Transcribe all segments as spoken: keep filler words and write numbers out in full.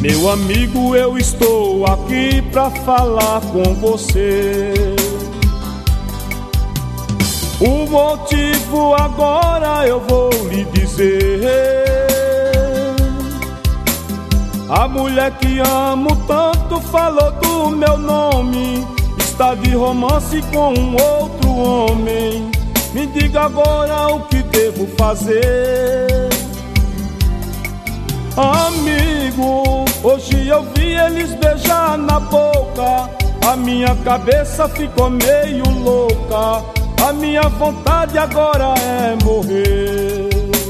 Meu amigo, eu estou aqui pra falar com você. O motivo agora eu vou lhe dizer. A mulher que amo tanto falou do meu nome, está de romance com um outro homem. Me diga agora o que devo fazer. Amigo, hoje eu vi eles beijar na boca. A minha cabeça ficou meio louca. A minha vontade agora é morrer.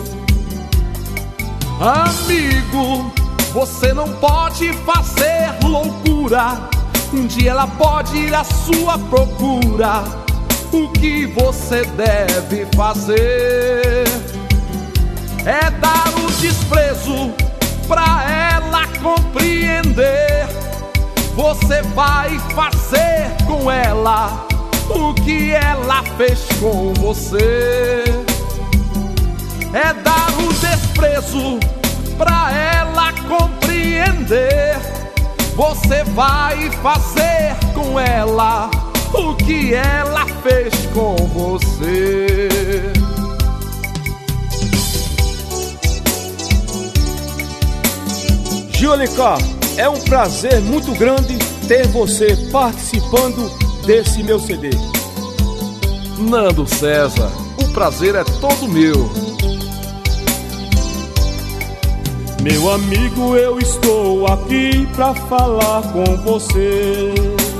Amigo, você não pode fazer loucura. Um dia ela pode ir à sua procura. O que você deve fazer é dar o desprezo pra ela compreender. Você vai fazer com ela o que ela fez com você. É dar o desprezo pra ela compreender. Você vai fazer com ela o que ela fez com você. Giolicá, é um prazer muito grande ter você participando desse meu C D. Nando César, o prazer é todo meu. Meu amigo, eu estou aqui pra falar com você.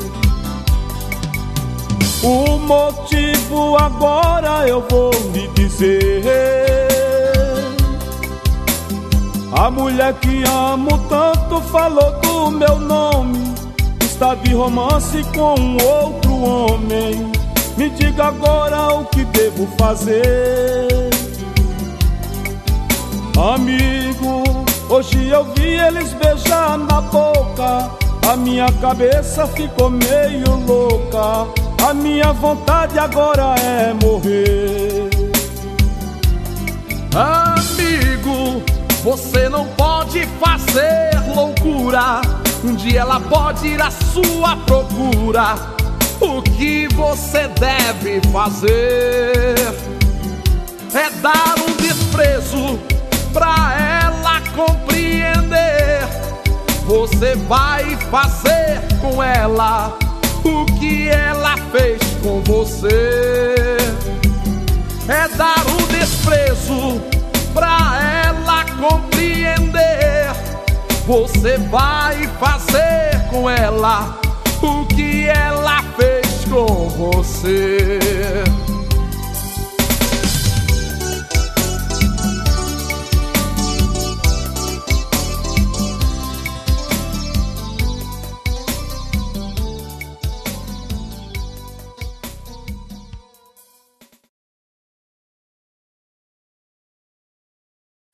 O motivo agora eu vou lhe dizer. A mulher que amo tanto falou do meu nome, está de romance com um outro homem. Me diga agora o que devo fazer. Amigo, hoje eu vi eles beijar na boca. A minha cabeça ficou meio louca. A minha vontade agora é morrer. Amigo, você não pode fazer loucura. Um dia ela pode ir à sua procura. O que você deve fazer é dar um desprezo pra ela compreender. Você vai fazer com ela o que ela fez com você. É dar um desprezo pra ela compreender. Você vai fazer com ela o que ela fez com você.